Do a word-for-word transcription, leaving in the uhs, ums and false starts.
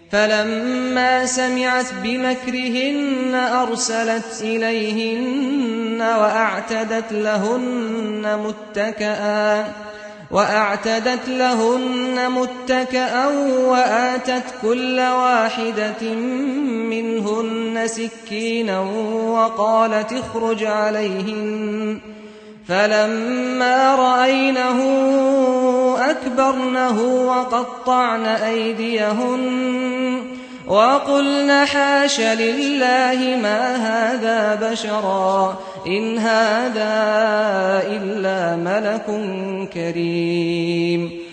فلما سمعت بمكرهن أرسلت إليهن وأعتدت لهن متكئا وأعتدت لهن متكئا وآتت كل واحدة منهن سكينا وقالت اخرج عليهن فلما رأينه أكبرنه وقطعن أيديهن وقلن حاش لله ما هذا بشرا إن هذا إلا ملك كريم.